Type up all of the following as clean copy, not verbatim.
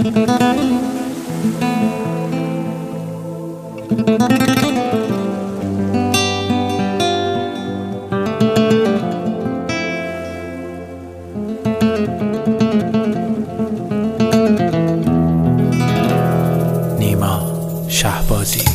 نیما شهبازی.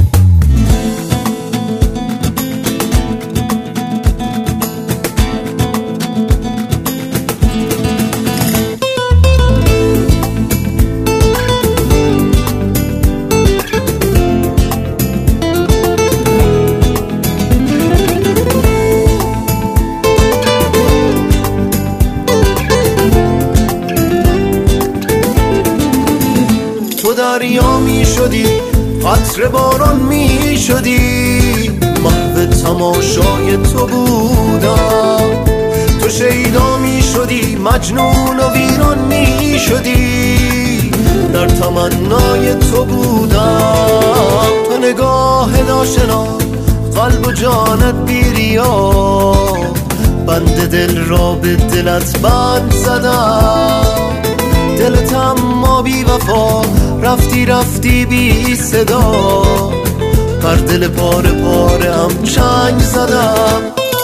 دریا می شدی، قطره باران می شدی، محو تماشای تو بودم. تو شیدا می شدی، مجنون و ویران می شدی، در تمنای تو بودم. تو نگاه ناشنا، قلب و جانت بیریا، بند دل را به دلت بند زدم. دلت اما بی وفا، رفتی رفتی بی صدا، بر دل پاره پاره هم چنگ زدم.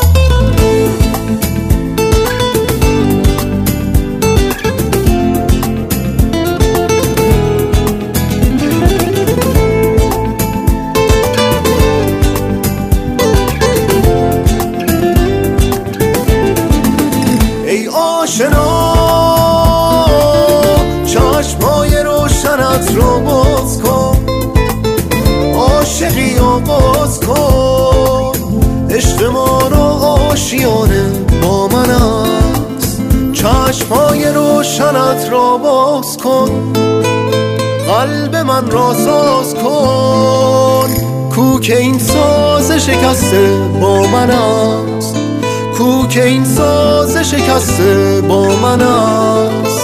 ای آشنا، رو باز کن، عاشقی آغاز کن. عشق ما رو آشیانه با من است، چشمای روشنت را باز کن، قلب من را ساز کن. کوک این ساز شکسته با من است، کوک این ساز شکسته با من است.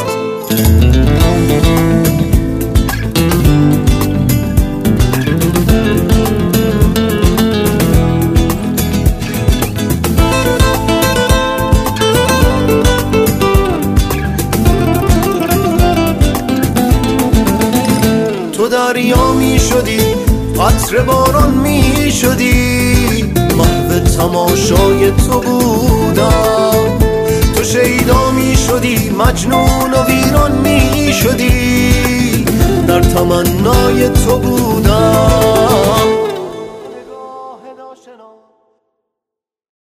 تو دریا می شدی، قطره باران می شدی، محو تماشای تو بودم. تو شیدا می شدی، مجنون و ویران می شدی، در تمنای تو بودم.